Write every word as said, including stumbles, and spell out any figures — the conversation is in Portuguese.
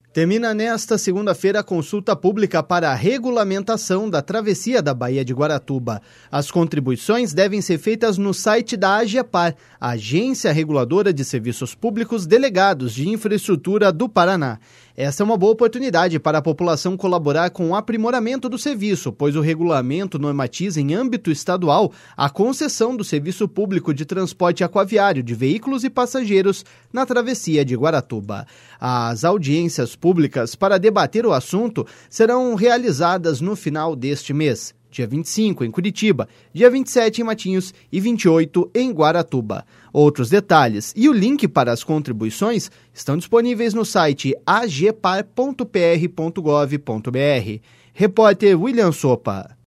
Termina nesta segunda-feira a consulta pública para a regulamentação da travessia da Baía de Guaratuba. As contribuições devem ser feitas no site da AGEPAR, a Agência Reguladora de Serviços Públicos Delegados de Infraestrutura do Paraná. Essa é uma boa oportunidade para a população colaborar com o aprimoramento do serviço, pois o regulamento normatiza em âmbito estadual a concessão do serviço público de transporte aquaviário de veículos e passageiros na travessia de Guaratuba. As audiências públicas para debater o assunto serão realizadas no final deste mês, dia vinte e cinco em Curitiba, dia vinte e sete em Matinhos e vinte e oito em Guaratuba. Outros detalhes e o link para as contribuições estão disponíveis no site agepar ponto p r ponto gov ponto b r. Repórter William Sopa.